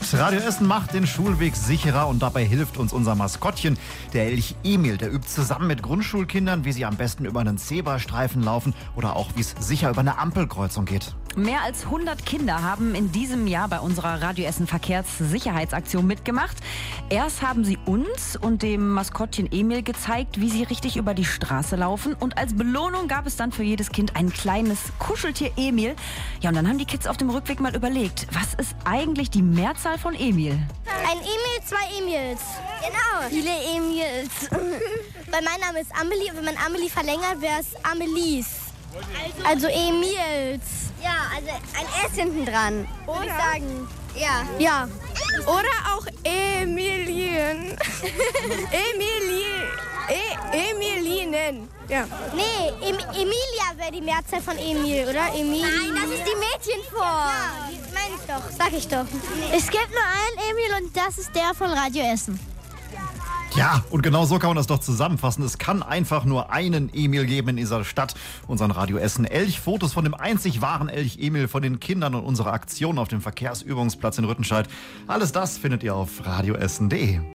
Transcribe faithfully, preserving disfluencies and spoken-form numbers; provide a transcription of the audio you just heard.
Radio Essen macht den Schulweg sicherer und dabei hilft uns unser Maskottchen, der Elch Emil. Der übt zusammen mit Grundschulkindern, wie sie am besten über einen Zebrastreifen laufen oder auch, wie es sicher über eine Ampelkreuzung geht. Mehr als hundert Kinder haben in diesem Jahr bei unserer Radio Essen Verkehrssicherheitsaktion mitgemacht. Erst haben sie uns und dem Maskottchen Emil gezeigt, wie sie richtig über die Straße laufen. Und als Belohnung gab es dann für jedes Kind ein kleines Kuscheltier Emil. Ja, und dann haben die Kids auf dem Rückweg mal überlegt, was ist eigentlich die Mehrzahl von Emil? Ein Emil, zwei Emils. Genau. Viele Emils. Weil mein Name ist Amelie und wenn man Amelie verlängert, wäre es Amelies. Also, also Emils. Ja, also ein S hinten dran, würde ich sagen. Ja. Ja. Oder auch Emilien. Emilie. E Emilinen. Ja. Nee, em Emilia wäre die Mehrzahl von Emil, oder? Emil. Nein, das ist die Mädchenform. Ja, die meine ich doch, sag ich doch. Es gibt nur einen Emil und das ist der von Radio Essen. Ja, und genau so kann man das doch zusammenfassen. Es kann einfach nur einen Emil geben in dieser Stadt. Unseren Radio Essen Elch. Fotos von dem einzig wahren Elch Emil, von den Kindern und unserer Aktion auf dem Verkehrsübungsplatz in Rüttenscheid. Alles das findet ihr auf radioessen punkt de.